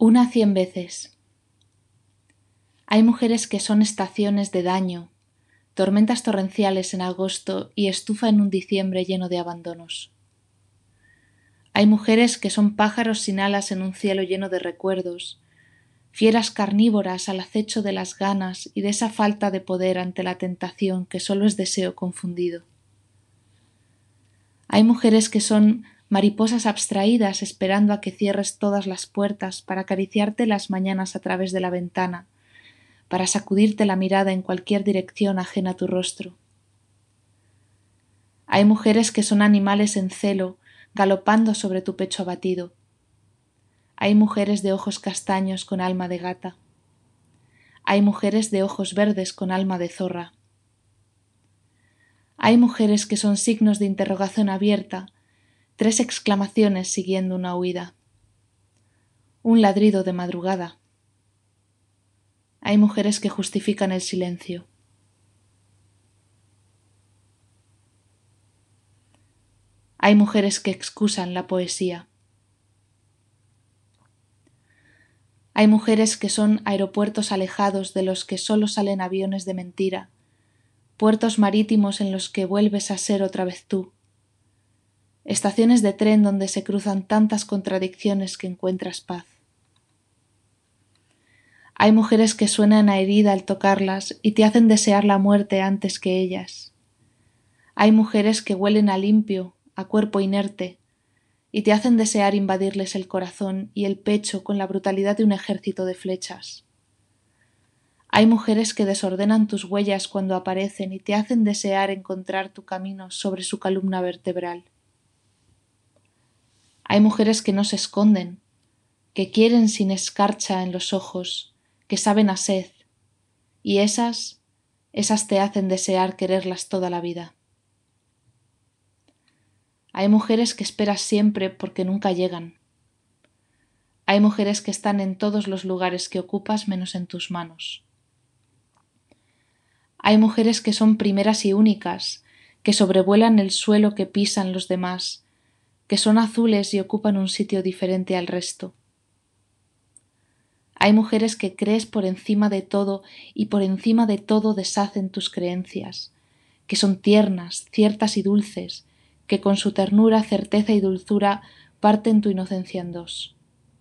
Una 100 veces. Hay mujeres que son estaciones de daño, tormentas torrenciales en agosto y estufa en un diciembre lleno de abandonos. Hay mujeres que son pájaros sin alas en un cielo lleno de recuerdos, fieras carnívoras al acecho de las ganas y de esa falta de poder ante la tentación que solo es deseo confundido. Hay mujeres que son mariposas abstraídas esperando a que cierres todas las puertas para acariciarte las mañanas a través de la ventana, para sacudirte la mirada en cualquier dirección ajena a tu rostro. Hay mujeres que son animales en celo, galopando sobre tu pecho abatido. Hay mujeres de ojos castaños con alma de gata. Hay mujeres de ojos verdes con alma de zorra. Hay mujeres que son signos de interrogación abierta, 3 exclamaciones siguiendo una huida. Un ladrido de madrugada. Hay mujeres que justifican el silencio. Hay mujeres que excusan la poesía. Hay mujeres que son aeropuertos alejados de los que solo salen aviones de mentira, puertos marítimos en los que vuelves a ser otra vez tú, estaciones de tren donde se cruzan tantas contradicciones que encuentras paz. Hay mujeres que suenan a herida al tocarlas y te hacen desear la muerte antes que ellas. Hay mujeres que huelen a limpio, a cuerpo inerte, y te hacen desear invadirles el corazón y el pecho con la brutalidad de un ejército de flechas. Hay mujeres que desordenan tus huellas cuando aparecen y te hacen desear encontrar tu camino sobre su columna vertebral. Hay mujeres que no se esconden, que quieren sin escarcha en los ojos, que saben a sed, y esas te hacen desear quererlas toda la vida. Hay mujeres que esperas siempre porque nunca llegan. Hay mujeres que están en todos los lugares que ocupas menos en tus manos. Hay mujeres que son primeras y únicas, que sobrevuelan el suelo que pisan los demás, que son azules y ocupan un sitio diferente al resto. Hay mujeres que crees por encima de todo y por encima de todo deshacen tus creencias, que son tiernas, ciertas y dulces, que con su ternura, certeza y dulzura parten tu inocencia en dos.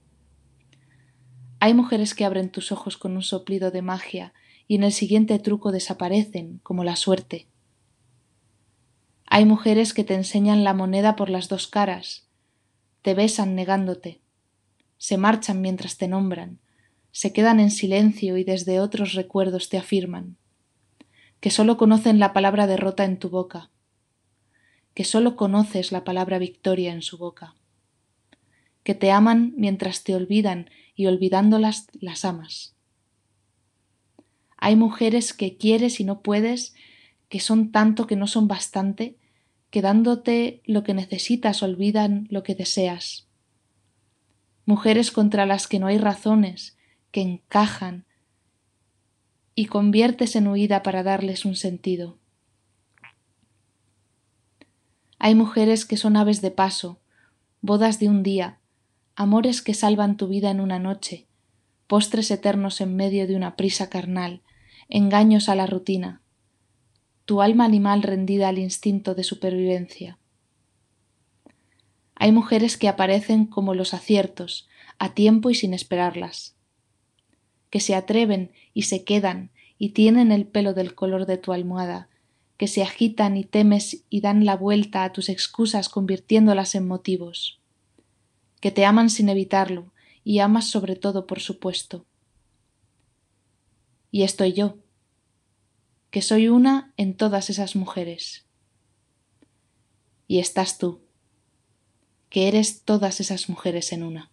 Hay mujeres que abren tus ojos con un soplido de magia y en el siguiente truco desaparecen, como la suerte. Hay mujeres que te enseñan la moneda por las 2 caras, te besan negándote, se marchan mientras te nombran, se quedan en silencio y desde otros recuerdos te afirman, que sólo conocen la palabra derrota en tu boca, que sólo conoces la palabra victoria en su boca, que te aman mientras te olvidan y olvidándolas las amas. Hay mujeres que quieres y no puedes, que son tanto que no son bastante, que dándote lo que necesitas olvidan lo que deseas. Mujeres contra las que no hay razones, que encajan y conviertes en huida para darles un sentido. Hay mujeres que son aves de paso, bodas de un día, amores que salvan tu vida en una noche, postres eternos en medio de una prisa carnal, engaños a la rutina, tu alma animal rendida al instinto de supervivencia. Hay mujeres que aparecen como los aciertos, a tiempo y sin esperarlas, que se atreven y se quedan y tienen el pelo del color de tu almohada, que se agitan y temes y dan la vuelta a tus excusas convirtiéndolas en motivos, que te aman sin evitarlo y amas sobre todo por supuesto. Y estoy yo, que soy una en todas esas mujeres. Y estás tú, que eres todas esas mujeres en una.